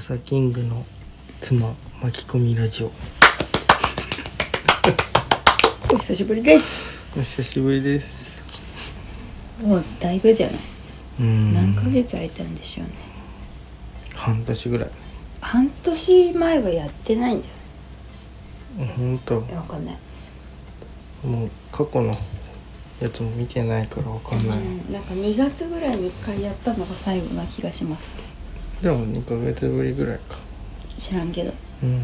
朝キングの妻巻き込みラジオ。 お久しぶりです。 お久しぶりです。 もうだいぶじゃない？何ヶ月？ 月空いたんでしょうね。 半年ぐらい。 半年前はやってないんじゃない？ ほんと。 わかんない。 もう過去のやつも見てないからわかんない。 なんか2月ぐらいに1回やったのが最後な気がします。 でも2ヶ月ぶりぐらいか。 知らんけど。もう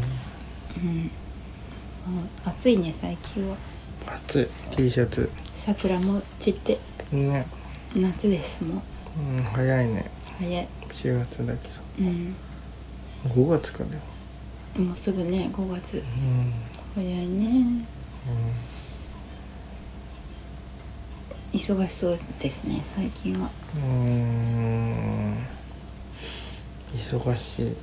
暑いね最近は。 暑い。 T シャツ桜も散ってね。 夏ですもう。 早いね。 早い。 4月だけど、5月かね。 もうすぐね5月。早いね。忙しそうですね最近は。 忙しい。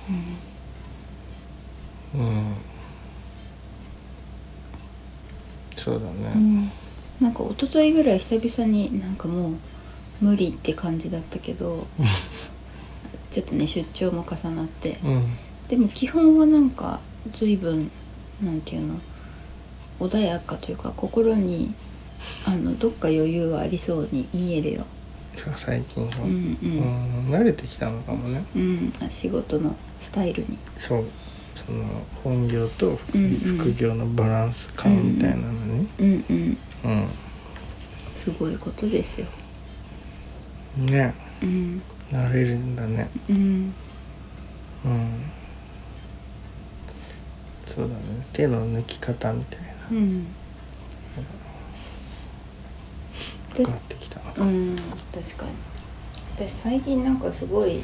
そうだね。 なんか一昨日ぐらい久々になんかもう無理って感じだったけどちょっとね出張も重なって、でも基本はなんか随分なんていうの穏やかというか心にどっか余裕がありそうに見えるよ。 最近は、慣れてきたのかもね。 仕事のスタイルに。 そう、その本業と副業のバランス感みたいなのね。 すごいことですよね。慣れるんだね。そうだね。手の抜き方みたいな、変わってきたのか。 確かに。私最近なんかすごい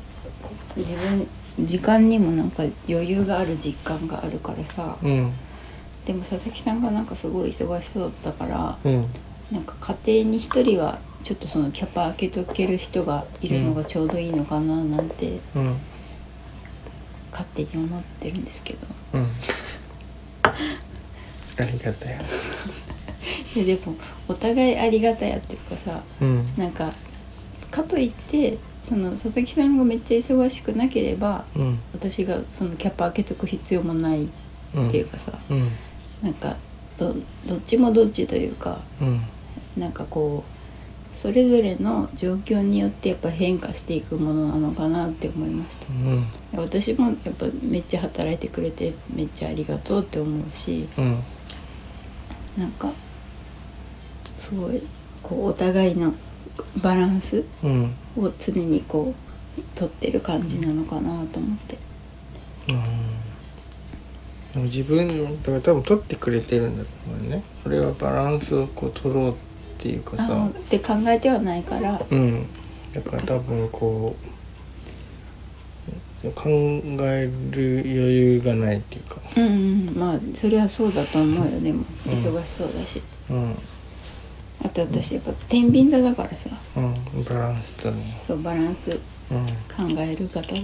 時間にもなんか余裕がある実感があるからさ、でも佐々木さんがなんかすごい忙しそうだから、なんか家庭に一人はちょっとそのキャパ開けとける人がいるのがちょうどいいのかななんて、勝手に思ってるんですけど、 ありがたや。 いやでもお互いありがたやっていうかさ、なんかかといってその佐々木さんがめっちゃ忙しくなければ、私がそのキャパ開けとく必要もないっていうかさ、なんかどっちもどっちというか、なんかこうそれぞれの状況によってやっぱ変化していくものなのかなって思いました。私もやっぱめっちゃ働いてくれてめっちゃありがとうって思うし、なんかすごいこうお互いのバランスを常にこう取ってる感じなのかなと思って。 自分だから多分取ってくれてるんだと思うね。それはバランスをこう取ろうっていうかさって考えてはないから、 だから多分こう考える余裕がないっていうか、 まあそれはそうだと思うよ。でも忙しそうだし、あと私やっぱ天秤座だからさ、 バランスだね。 そうバランス考える方だから、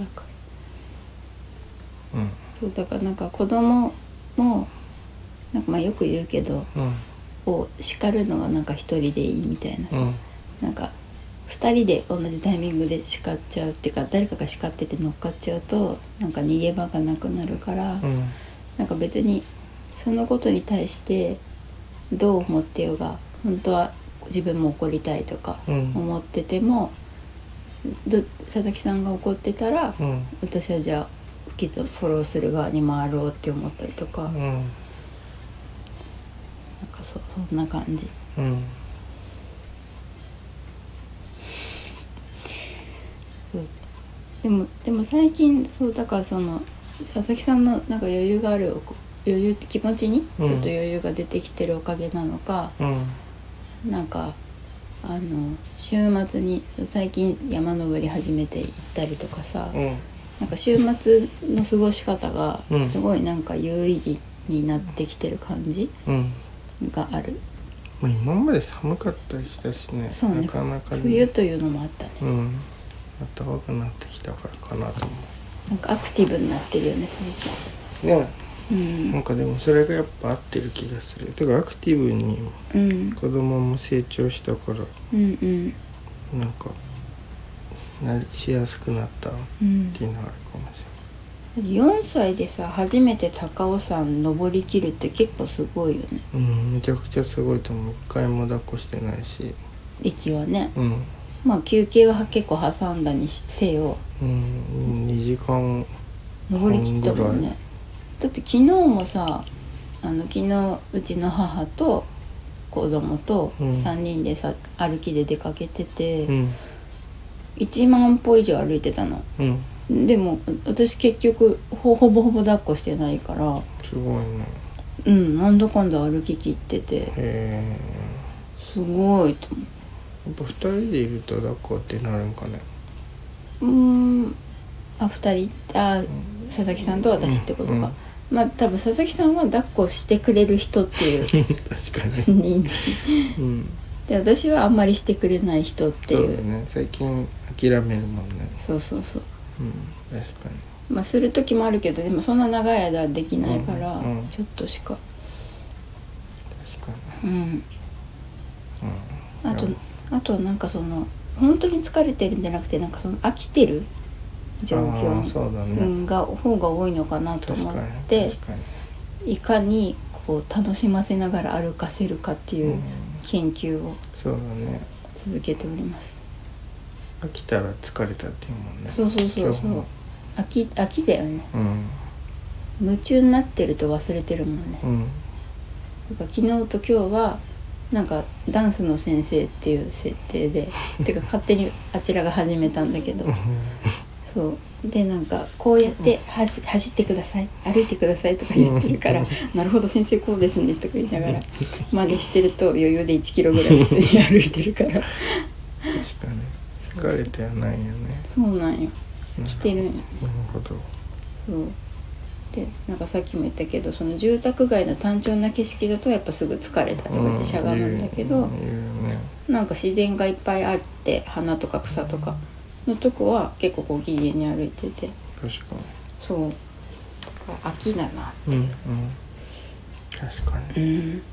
そうだからなんか子供もなんかまあよく言うけど、を叱るのはなんか一人でいいみたいなさ、なんか2人で同じタイミングで叱っちゃうっていうか、誰かが叱ってて乗っかっちゃうとなんか逃げ場がなくなるから、なんか別にそのことに対してどう思ってようが本当は自分も怒りたいとか思ってても、佐々木さんが怒ってたら、私はじゃあきっとフォローする側に回ろうって思ったりとか、なんかそんな感じ。でも最近そうだからその佐々木さんのなんか余裕がある気持ちにちょっと余裕が出てきてるおかげなのか、なんか週末に最近山登り始めて行ったりとかさ、なんか週末の過ごし方がすごいなんか有意義になってきてる感じがある。 今まで寒かったりしたしね。 そうね、 なかなか冬というのもあったね。 暖かくなってきたからかなと思う。 なんかアクティブになってるよね最近ね。なんかでもそれがやっぱ合ってる気がする。てかアクティブに子供も成長したから、なんかしやすくなったっていうのはあるかもしれない、4歳でさ初めて高尾山登りきるって結構すごいよね。 めちゃくちゃすごいと思う。一回も抱っこしてないし、 息はね、まあ休憩は結構挟んだにせよ、 2時間登りきったもんね。だって昨日もさ昨日うちの母と子供と3人でさ、歩きで出かけてて、1万歩以上歩いてたの、でも私結局ほぼほぼ抱っこしてないから。 すごいね。 なんだかんだ歩き切ってて、すごいと思う。 やっぱ2人でいると抱っこってなるんかね。 2人佐々木さんと私ってことか、まあ多分佐々木さんは抱っこしてくれる人っていう確かに認識、で私はあんまりしてくれない人っていう。 そうだね、最近諦めるもんね。 そう、 確かに。 まあする時もあるけど、でもそんな長い間できないから、ちょっとしか。 確かに。 あとなんかその本当に疲れてるんじゃなくて、なんかその飽きてる状況が方が多いのかなと思って、いかにこう楽しませながら歩かせるかっていう研究を続けております。 飽きたら疲れたっていうもんね。 そう飽きだよね、夢中になってると忘れてるもんね、だから昨日と今日はなんかダンスの先生っていう設定でてか勝手にあちらが始めたんだけどそうで、なんかこうやって走ってください、歩いてくださいとか言ってるからなるほど先生こうですねとか言いながら真似してると余裕で1キロぐらい普通に歩いてるから確かに疲れてはないよね。 そうなんよ、来てるんよ。なるほど。 そうで、なんかさっきも言ったけど、その住宅街の単調な景色だとやっぱすぐ疲れたとか言ってしゃがむんだけど、なんか自然がいっぱいあって花とか草とかのとこは結構こうギリギリに歩いてて、 確かにそうだから秋だなって、 確かに、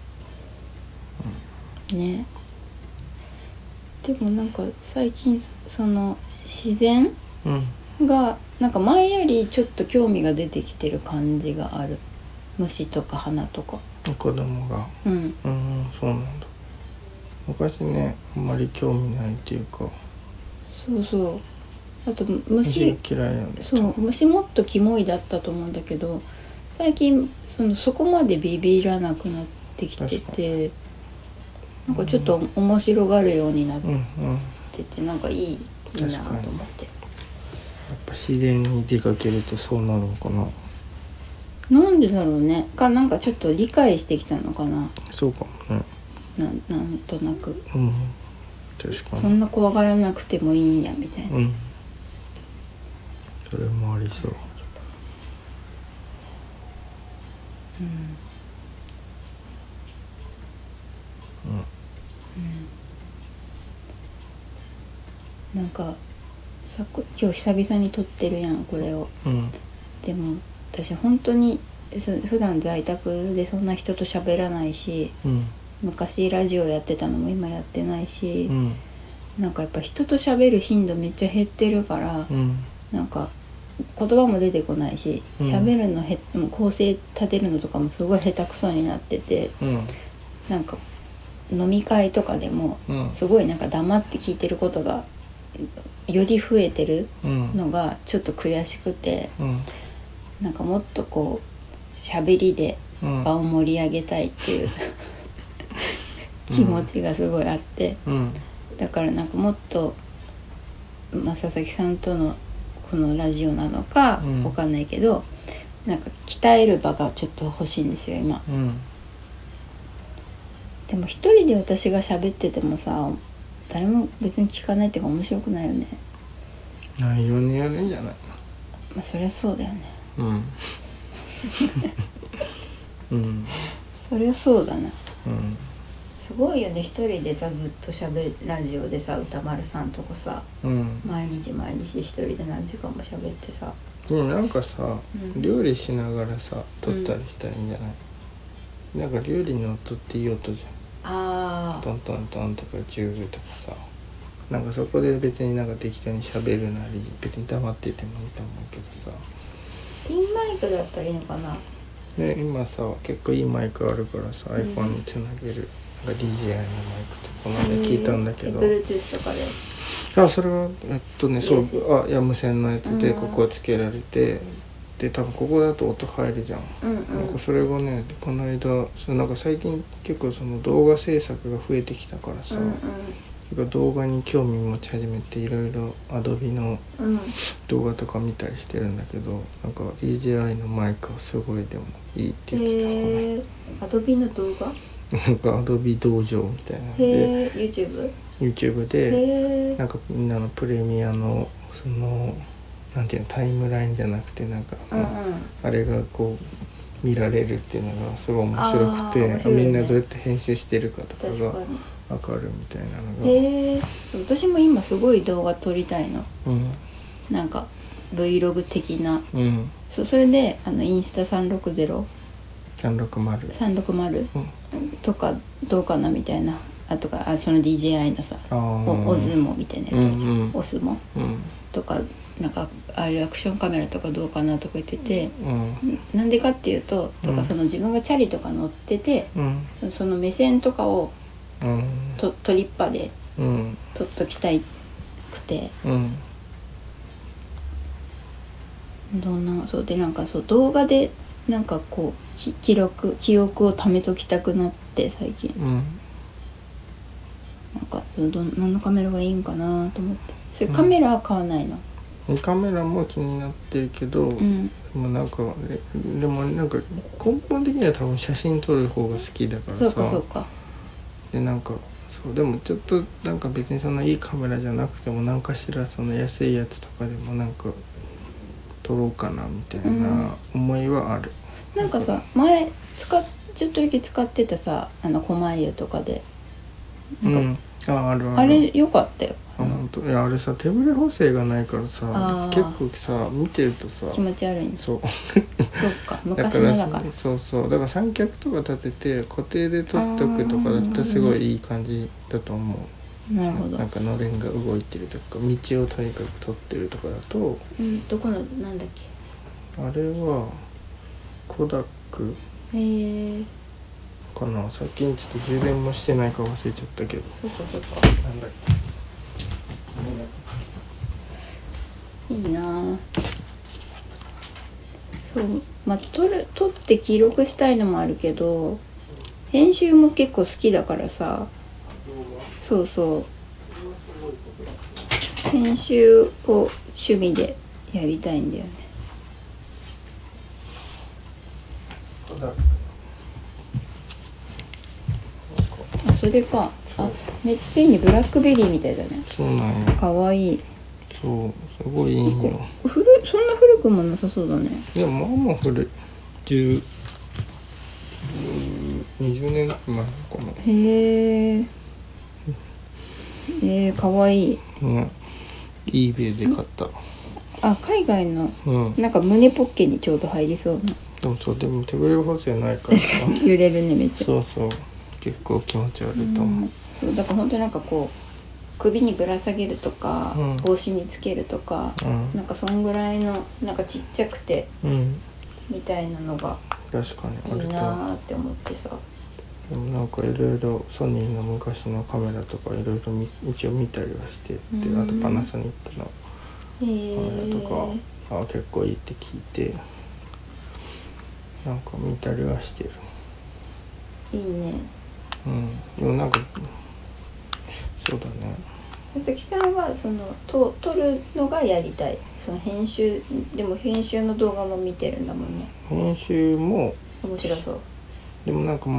ね。でもなんか最近その自然がなんか前よりちょっと興味が出てきてる感じがある。虫とか花とか。 子供がそうなんだ。昔ねあんまり興味ないっていうか。そうあと虫嫌いなんだ。そう虫もっとキモいだったと思うんだけど、最近そこまでビビらなくなってきてて、なんかちょっと面白がるようになってて、なんかいいなと思って。 やっぱ自然に出かけるとそうなるのかな。 なんでだろうね。なんかちょっと理解してきたのかな。 そうかもね。 なんとなく。 確かに。 そんな怖がらなくてもいいんやみたいな。 それもありそう。なんか今日久々に撮ってるやんこれを、でも私本当に普段在宅でそんな人と喋らないし、昔ラジオやってたのも今やってないし、なんかやっぱ人と喋る頻度めっちゃ減ってるから、なんか言葉も出てこないし、喋るの構成立てるのとかもすごい下手くそになってて、なんか飲み会とかでもすごいなんか黙って聞いてることがより増えてるのがちょっと悔しくて、なんかもっとこう喋りで場を盛り上げたいっていう、気持ちがすごいあって、だからなんかもっと、佐々木さんとのこのラジオなのかわかんないけど、なんか鍛える場がちょっと欲しいんですよ今、でも一人で私が喋っててもさ誰も別に聞かないっていうか面白くないよね。 内容によるんじゃないの。 まあそりゃそうだよね。そりゃそうだな。すごいよね、一人でさずっとラジオでさ歌丸さんとかさ、毎日一人で何時間も喋ってさ。 でもなんかさ、料理しながらさ撮ったりしたらいいんじゃない、なんか料理の音っていい音じゃん。トントントンとかジューとかさ。 なんかそこで別になんか適当に喋るなり別に黙っててもいいと思うけどさ。 ピンマイクだったらいいのかな。 で今さ結構いいマイクあるからさ、iPhone につなげるなんか DJI のマイクってこの間聞いたんだけど、 Bluetooth とかで。 それはそういや無線のやつでここつけられて、で多分ここだと音入るじゃん、なんかそれがねこの間なんか最近結構その動画制作が増えてきたからさ、結構動画に興味持ち始めていろいろ Adobe の動画とか見たりしてるんだけど、なんか DJI のマイクはすごいでもいいって言ってた。Adobe の動画なんか Adobe 道場みたいなので YouTube でなんかみんなのプレミアのそのなんていうのタイムラインじゃなくてなんか、あれがこう見られるっていうのがすごい面白くて、みんなどうやって編集してるかとかが分かるみたいなのが。 私も今すごい動画撮りたいの、なんか Vlog 的な、それでインスタ360とかどうかなみたいな、とかその DJI のさオズモみたいなやつあるじゃん、オスモ、とかなんかああいうアクションカメラとかどうかなとか言ってて、なんでかっていうと、とかその自分がチャリとか乗ってて、その目線とかをトリッパで撮っときたいくて、そうでなんかそう動画でなんかこう記憶を貯めときたくなって最近、なんか何のカメラがいいんかなと思って。それカメラは買わないの？ カメラも気になってるけど、でもなんか根本的には多分写真撮る方が好きだからさ。 そうかでなんかそうでもちょっとなんか別にそんないいカメラじゃなくても何かしらその安いやつとかでもなんか撮ろうかなみたいな思いはある。 なんかさ前ちょっとだけ使ってたさ狛江とかでなんか、あれ良かったよ。 本当いやあれさ手ブレ補正がないからさ結構さ見てるとさ気持ち悪いね。 そうそうか昔のだからそうだから三脚とか立てて固定で撮っとくとかだったらすごいいい感じだと思う。 なるほど。 なんかのれんが動いてるとか道をとにかく撮ってるとかだと、 どこのなんだっけあれはコダックかな。最近ちょっと充電もしてないか忘れちゃったけど。 そうかなんだっけいいな。そう撮って記録したいのもあるけど編集も結構好きだからさ、そう編集を趣味でやりたいんだよね。それか。めっちゃいいね。ブラックベリーみたいだね。 そうなんや。 かわいい。 そうすごいいいよ。 そんな古くもなさそうだね。 いやまあ古い20年前かな。 へえかわいい。 eBay で買った。 海外の、なんか胸ポッケにちょうど入りそうな。 でも手ブレ補正ないからさ揺れるねめっちゃ。 そう結構気持ち悪いと思う。 そうだから本当なんかこう首にぶら下げるとか、帽子につけるとか、なんかそんぐらいのなんかちっちゃくて、みたいなのが確かにいいなって思ってさ。 でもなんかいろいろソニーの昔のカメラとかいろいろ一応見たりはしてで、あとパナソニックのカメラとか結構いいって聞いてなんか見たりはしてる。 いいね。 でもなんかそうだね。 佐々木さんはその撮るのがやりたい。その編集の動画も見てるんだもんね。 編集も面白そう。 でもなんか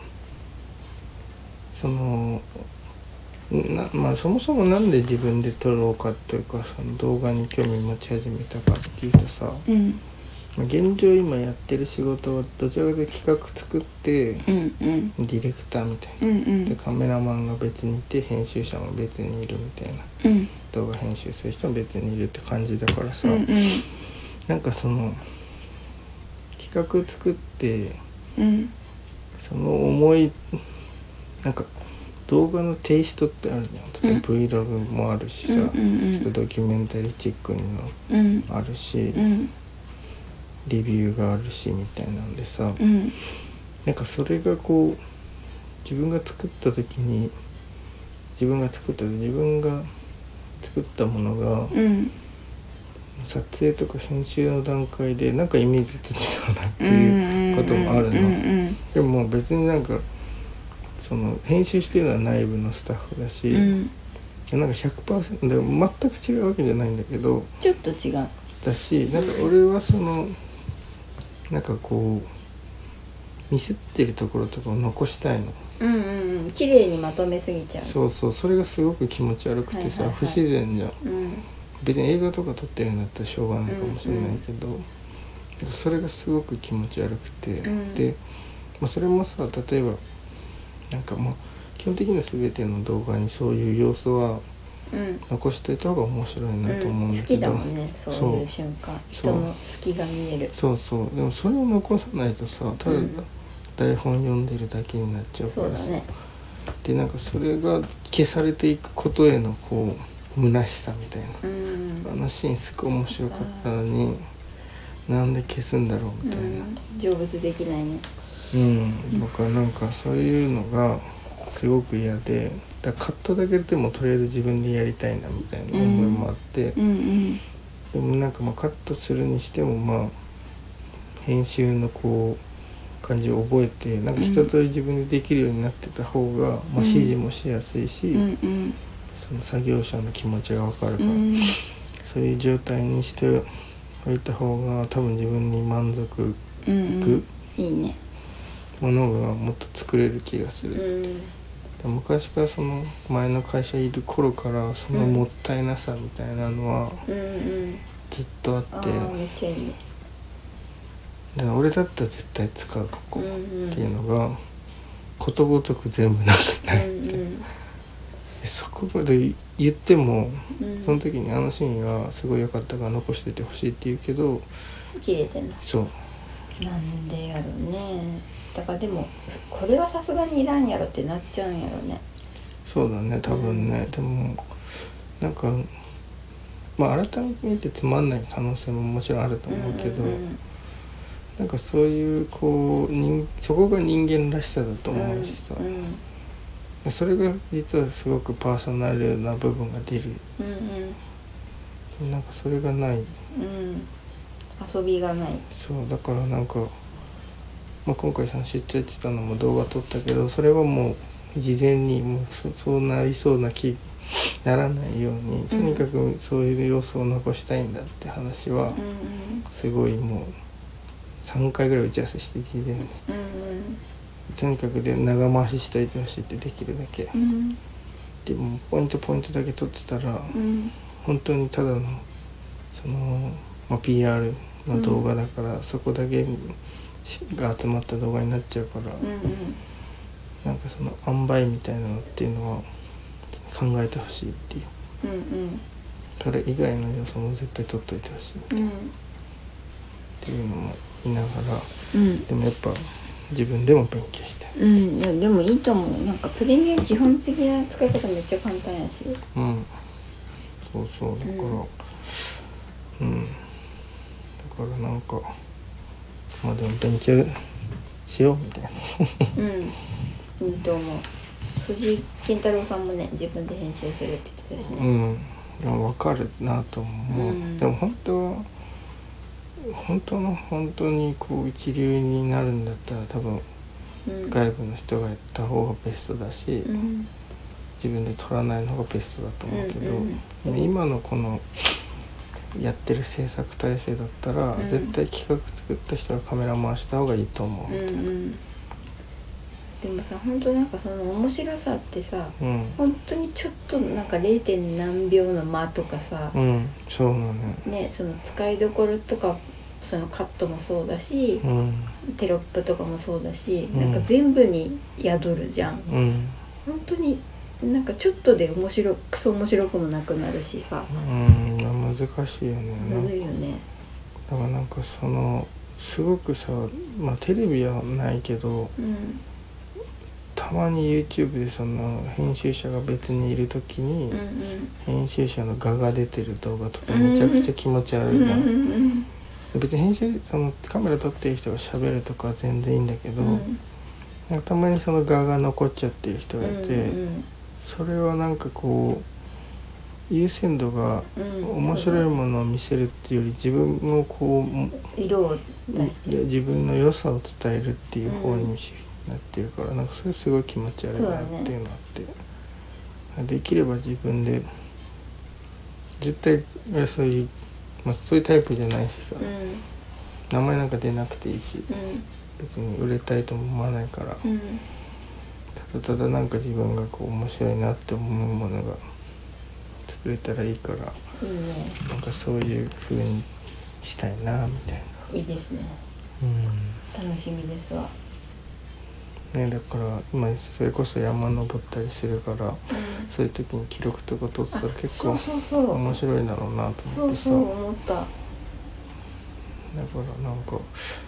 そのそもそもなんで自分で撮ろうかっていうかその動画に興味持ち始めたかっていうとさ、現状今やってる仕事はどちらかというと企画作って、ディレクターみたいな、でカメラマンが別にいて編集者も別にいるみたいな、動画編集する人も別にいるって感じだからさ、なんかその企画作って、その思いなんか動画のテイストってあるじゃん。例えば Vlog もあるしさ、ちょっとドキュメンタリーチックにのあるし、レビューがあるしみたいなんでさ、なんかそれがこう自分が作ったものが、撮影とか編集の段階でなんかイメージと違うなっていうこともあるの。でも別になんかその編集してるのは内部のスタッフだし、なんか 100% でも全く違うわけじゃないんだけど、 ちょっと違うだし、なんか俺はそのなんかこうミスってるところとかを残したいの。 綺麗にまとめすぎちゃう。 そうそう、それがすごく気持ち悪くてさ、不自然じゃん。別に映画とか撮ってるんだったらしょうがないかもしれないけど、なんかそれがすごく気持ち悪くて、で、それもさ、例えばなんか基本的には全ての動画にそういう要素は残しておいた方が面白いなと思うんだけど、 好きだもんね、そういう瞬間、人の好きが見える。 そうそう、でもそれを残さないとさ、ただ台本読んでるだけになっちゃうからさ、でなんかそれが消されていくことへのこう虚しさみたいな、あのシーンすごい面白かったのになんで消すんだろうみたいな、 成仏できないね。 だからなんかそういうのがすごく嫌で、だからカットだけでもとりあえず自分でやりたいなみたいな思いもあって、でもなんかカットするにしても編集のこう感じを覚えて、なんか一通り自分でできるようになってた方が、指示もしやすいし、その作業者の気持ちが分かるから、そういう状態にしておいた方が多分自分に満足いくいいねものがもっと作れる気がする。昔からその前の会社いる頃からそのもったいなさみたいなのはずっとあって、 めっちゃいいね。 だから俺だったら絶対使うここっていうのがことごとく全部なくなって、そこまで言っても、その時にあのシーンがすごい良かったから残しててほしいって言うけど切れてんの。 そうなんでやろね。だからでもこれはさすがにいらんやろってなっちゃうんやろね。 そうだね、多分ね、でもなんか改めて見てつまんない可能性ももちろんあると思うけど、なんかそういうこうそこが人間らしさだと思うしさ、それが実はすごくパーソナルな部分が出る、なんかそれがない、 遊びがない。 そうだからなんか、今回出張やってたのも動画撮ったけど、それはもう事前にもうそうなりそうな気ならないように、とにかくそういう要素を残したいんだって話はすごいもう3回ぐらい打ち合わせして事前に、とにかくで長回ししといてほしいってできるだけ、でもポイントだけ撮ってたら、本当にただのその、PR の動画だから、そこだけが集まった動画になっちゃうから、なんかその塩梅みたいなのっていうのは考えてほしいっていう、それ以外の要素も絶対取っといてほしいっていうのも言いながら、でもやっぱ自分でも勉強して、 いやでもいいと思う。なんかプレミア基本的な使い方めっちゃ簡単やし、 そうそう、だからだからなんかでも勉強しようみたいな。 いいと思う。藤井健太郎さんもね、自分で編集するって言ってたしね。 でも分かるなと思う、でも本当にこう一流になるんだったら多分、外部の人がやった方がベストだし、自分で撮らないのがベストだと思うけど、でも今のこのやってる制作体制だったら、絶対企画作った人がカメラ回した方がいいと思う、 でもさ、本当なんかその面白さってさ、本当にちょっとなんか 0. 何秒の間とかさ、 そうなのね、その使いどころとか、そのカットもそうだし、テロップとかもそうだし、なんか全部に宿るじゃん、本当になんかちょっとでクソ面白くもなくなるしさ、 難しいよね。 むずいよね。 だからなんかそのすごくさ、テレビはないけど、 たまに YouTube でその編集者が別にいる時に、うんうん、編集者の画が出てる動画とかめちゃくちゃ気持ち悪いじゃん、うんうん、別にそのカメラ撮ってる人が喋るとかは全然いいんだけど、うん、なんかたまにその画が残っちゃってる人がいて、うんうん、それはなんかこう優先度が面白いものを見せるっていうより自分のこう色を出して自分の良さを伝えるっていう方になってるから、なんかそれすごい気持ち悪いなっていうのがあって、できれば自分で絶対そういう、そういうタイプじゃないしさ、名前なんか出なくていいし、別に売れたいとも思わないから、ただなんか自分がこう面白いなって思うものが作れたらいいから、いいね、なんかそういう風にしたいなみたいな。 いいですね、楽しみですわね。だから今それこそ山登ったりするから、そういう時に記録とか撮ってたら結構面白いだろうなと思ってさ。 そう思った。だからなんか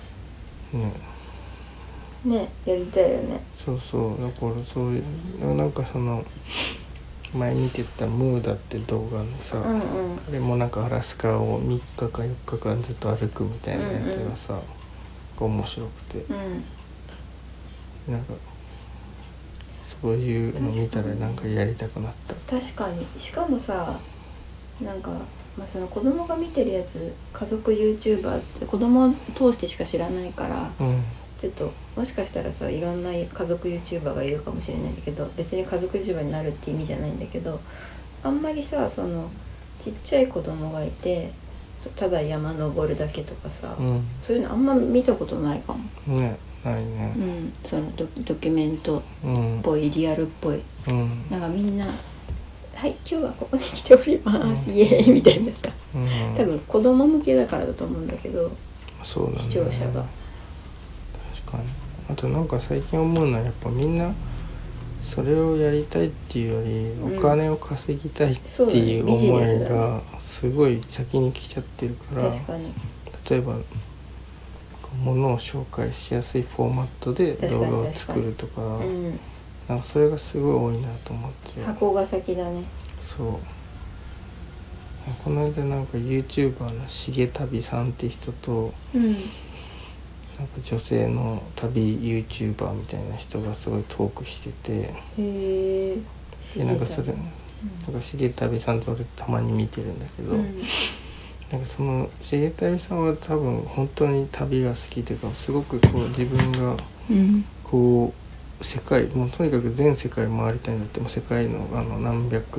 ねやりたいよね。 そうだからそういうなんかその前見てたムーダって動画のさ、あれもなんかアラスカを3日か4日間ずっと歩くみたいなやつがさ、面白くて、なんかそういうの見たらなんかやりたくなった。 確かに。しかもさ、なんか、その子供が見てるやつ、家族 YouTuber って子供を通してしか知らないから、ちょっともしかしたらさ、いろんな家族 YouTuber がいるかもしれないんだけど、別に家族 YouTuber になるって意味じゃないんだけど、あんまりさ、そのちっちゃい子供がいてただ山登るだけとかさ、そういうのあんま見たことないかもね。ないね、 そのドキュメントっぽい、リアルっぽい、なんかみんなはい今日はここに来ております、イエーイみたいなさ、多分子供向けだからだと思うんだけど、 そうだね、 視聴者が。 確かに。あとなんか最近思うのはやっぱみんなそれをやりたいっていうより、お金を稼ぎたいっていう思いがすごい先に来ちゃってるから、 確かに。 例えば物を紹介しやすいフォーマットで動画を作るとか、なんかそれがすごい多いなと思って。 箱が先だね。 そう。この間なんか YouTuber のしげたびさんって人と、なんか女性の旅 YouTuber みたいな人がすごいトークしてて、でなんかそれなんかしげたびさんと俺たまに見てるんだけど、なんかそのしげたびさんは多分本当に旅が好きというか、すごくこう自分がこう世界もうとにかく全世界回りたいんだって、もう世界の何百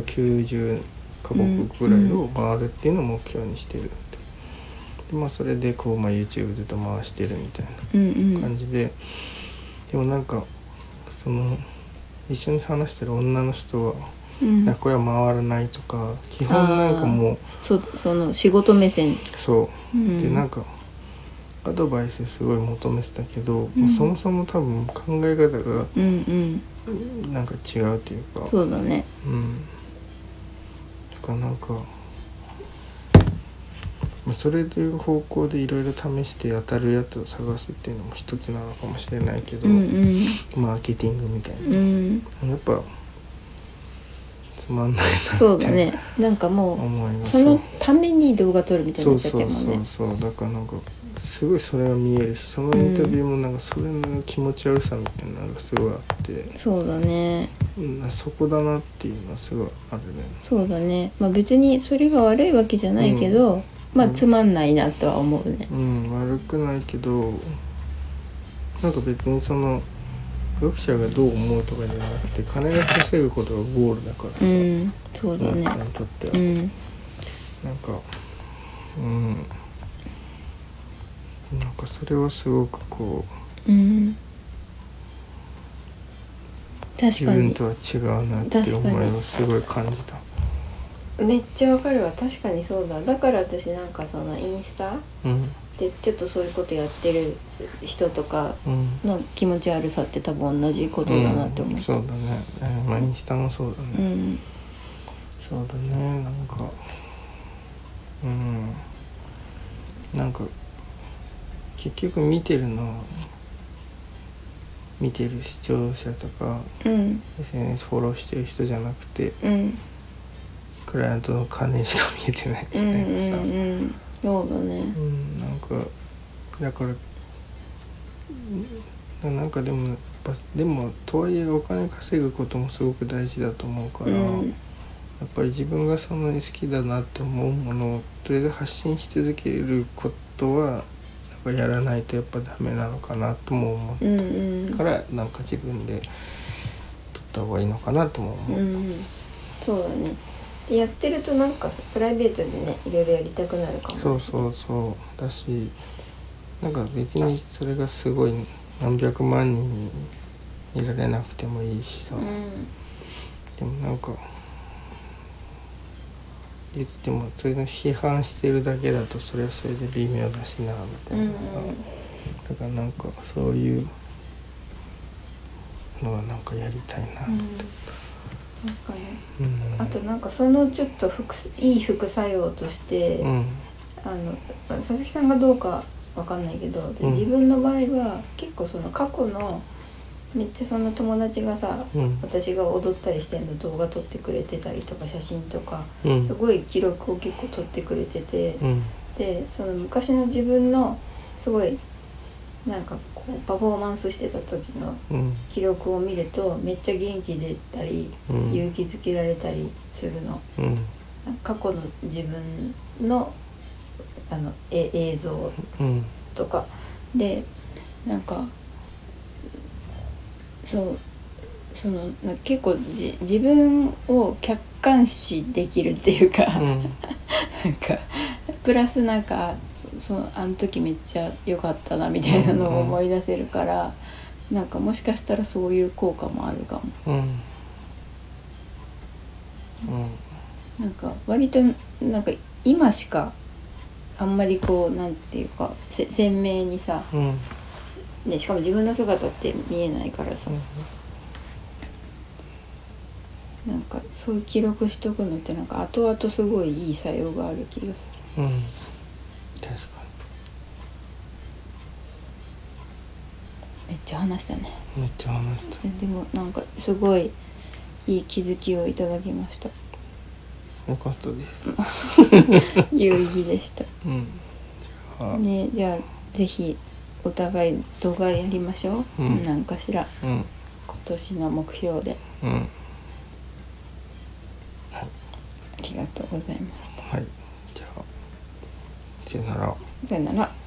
190カ国ぐらいを回るっていうのを目標にしてる。でそれでこう、YouTube ずっと回してるみたいな感じで、でもなんかその一緒に話してる女の人は、これは回らないとか、基本なんかもうその仕事目線、 そう、でなんかアドバイスすごい求めてたけど、もうそもそも多分考え方がなんか違うというか、 そうだね。 とかなんかそれという方向でいろいろ試して当たるやつを探すっていうのも一つなのかもしれないけど、マーケティングみたいな、やっぱつまんないな。 そうだね。なんかもうそのために動画撮るみたいになっちゃってるもんね。 そうだからなんかすごいそれが見えるし、そのインタビューもなんかそれの気持ち悪さみたいなのがすごいあって、 そうだね、 そこだなっていうのはすごいあるね。 そうだね。別にそれが悪いわけじゃないけど、つまんないなとは思うね。 悪くないけど、なんか別にその読者がどう思うとかじゃなくて、金が稼ぐことがゴールだからさ、 そうだね、 その人にとっては、なんかなんかそれはすごくこう、 確かに自分とは違うなっていう思いをすごい感じた。 めっちゃわかるわ。確かにそうだ。だから私なんかそのインスタでちょっとそういうことやってる人とかの気持ち悪さって多分同じことだなって思う。 そうだね。インスタもそうだね。そうだね。なんかなんか結局見てるのは見てる視聴者とか、SNS フォローしてる人じゃなくて、クライアントの金しか見えてないみたいなさ、 そうだね、 なんかだからなんかでもとはいえお金稼ぐこともすごく大事だと思うから、やっぱり自分がそんなに好きだなって思うものをとりあえず発信し続けることはなんかやらないとやっぱダメなのかなとも思う、からなんか自分で撮った方がいいのかなとも思う、 そうだね。でやってるとなんかプライベートでねいろいろやりたくなるかも。 そうだし、なんか別にそれがすごい何百万人にいられなくてもいいしさ、でもなんか言ってもそれの批判してるだけだとそれはそれで微妙だしなみたいなさ、だからなんかそういうのはなんかやりたいなって、 確かに、あとなんかそのちょっといい副作用として、佐々木さんがどうかわかんないけど、自分の場合は結構その過去のめっちゃその友達がさ、私が踊ったりしてんの動画撮ってくれてたりとか写真とか、すごい記録を結構撮ってくれてて、でその昔の自分のすごいなんかこうパフォーマンスしてた時の記録を見るとめっちゃ元気出たり、勇気づけられたりするの、過去の自分の映像とか、でなんかその結構自分を客観視できるっていうか、なんかプラスなんかあの時めっちゃ良かったなみたいなのを思い出せるから、なんかもしかしたらそういう効果もあるかも。なんか割となんか今しかあんまりこうなんていうか鮮明にさ、ね、しかも自分の姿って見えないからさ、なんかそういう記録しとくのってなんか後々すごいいい作用がある気がする。 確かめっちゃ話したね。 めっちゃ話した。 でもなんかすごいいい気づきをいただきました。 よかったです。 有意義でした。じゃあぜひお互い動画やりましょう。なんかしら、今年の目標で。ありがとうございました。 はい。じゃあさよなら。 さよなら。